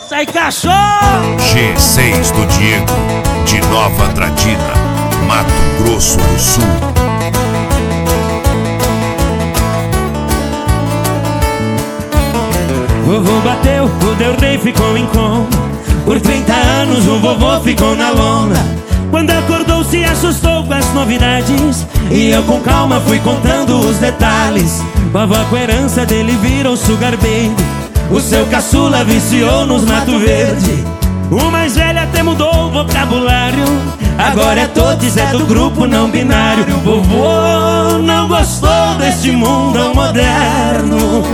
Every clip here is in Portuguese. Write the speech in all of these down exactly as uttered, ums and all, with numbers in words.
Sai, cachorro! G seis do Diego, de Nova Andradina, Mato Grosso do Sul. Vovô bateu, o Del Rey ficou em coma. Por trinta anos o vovô ficou na lona. Quando acordou se assustou com as novidades, e eu com calma fui contando os detalhes. Vovó com a herança dele virou sugar baby. O seu caçula viciou nos Mato Verde. O mais velho até mudou o vocabulário. Agora é todos, é do grupo não binário. Vovô não gostou deste mundo moderno.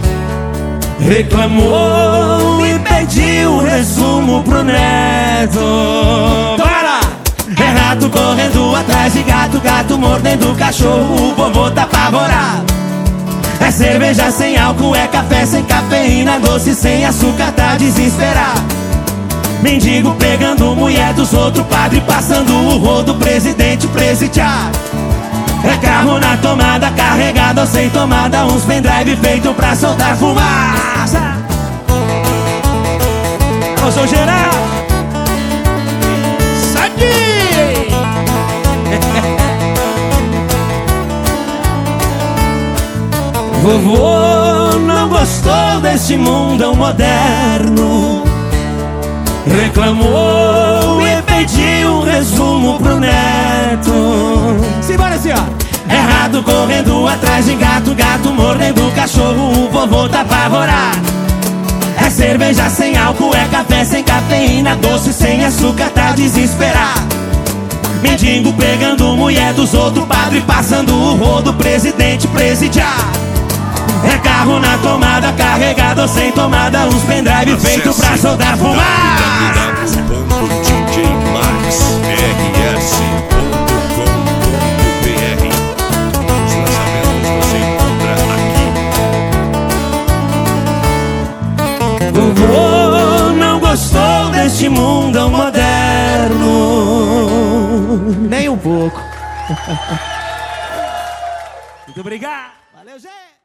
Reclamou e pediu um resumo pro neto. Para! É rato correndo atrás de gato, gato mordendo cachorro. O vovô tá apavorado. É cerveja sem álcool, é café sem cafeína, doce sem açúcar, tá desesperado. Mendigo pegando mulher dos outros, padre passando o rodo, presidente presidiário. É carro na tomada, carregado ou sem tomada, uns pendrive feito pra soltar fumaça. Eu sou Geraldo. Sabe? Vovô não gostou desse mundão moderno. Reclamou e pediu um resumo pro neto. Simbora, senhora! Errado correndo atrás de gato, gato mordendo cachorro. O vovô tá apavorado. É cerveja sem álcool, é café sem cafeína, doce sem açúcar, tá desesperado. Mendigo pegando mulher dos outros, padre passando o rodo, presidente presidiário. É carro na tomada, carregado ou sem tomada, uns pendrive feito pra soltar fumaça. w w w ponto d j max r s ponto com ponto b r. Os lançamentos você encontra aqui. Vovô não gostou deste mundo moderno. Nem um pouco. Muito obrigado. Valeu, gente!